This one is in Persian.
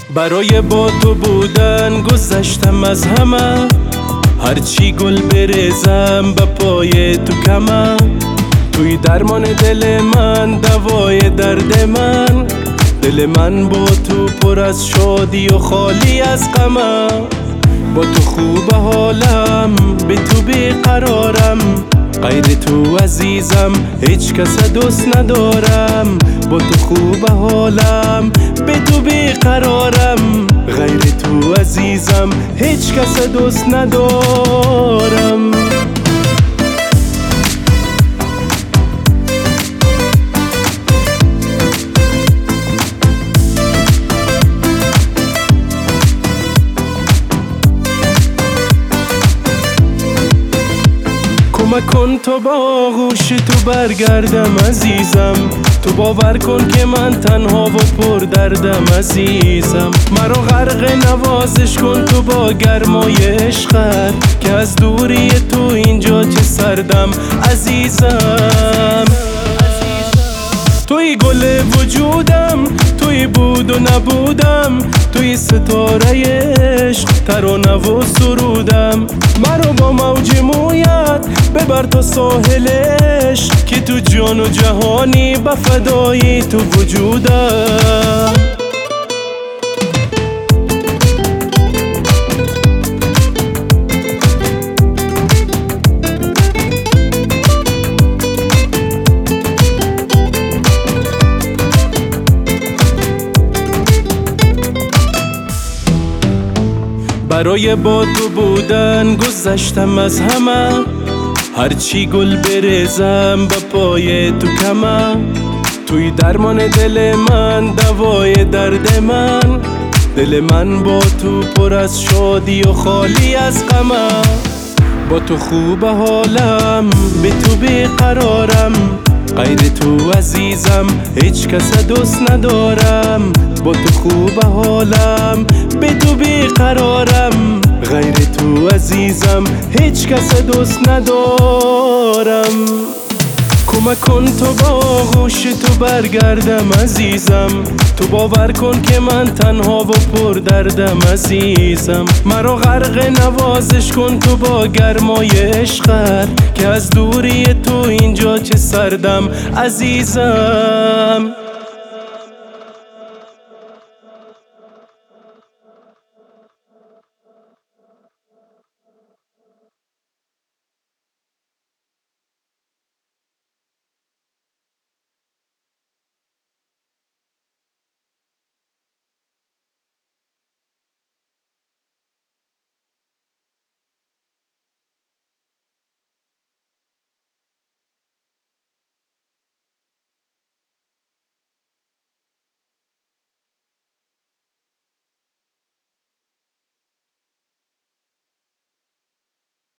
برای با تو بودن گذشتم از همه، هرچی گل بریزم به پای تو کمه. توی درمان دل من، دوای درد من، دل من با تو پر از شادی و خالی از غمه. با تو خوب حالم، به تو بیقرارم، غیر تو عزیزم هیچ کس دوست ندارم. با تو خوب حالم، به تو بیقرارم، غیر تو عزیزم هیچ کس دوست ندارم. کمک کن تو با آغوش تو برگردم عزیزم، تو باور کن که من تنها و پر دردم عزیزم. مرا غرق نوازش کن تو با گرمای عشقت، که از دوری تو اینجا چه سردم عزیزم. توی گل وجودم، توی بود و نبودم، توی ستاره عشق ترانه و سرودم. مرا با موج مویت ببر تا ساحل عشق، که تو جان و جهانی به فدای تو وجودم. برای با تو بودن گذشتم از همه، هرچی گل بریزم به پای تو کمه. توی درمان دل من، دوای درد من، دل من با تو پر از شادی و خالی از غمه. با تو خوب حالم، به تو بیقرارم، غیر تو عزیزم هیچ کس دوست ندارم. با تو خوب حالم، به تو بیقرارم، غیر تو عزیزم هیچ کس دوست ندارم. کمک کن تو با آغوش تو برگردم عزیزم، تو باور کن که من تنها و پر دردم عزیزم. مرا غرق نوازش کن تو با گرمای عشقت، که از دوری تو اینجا چه سردم عزیزم.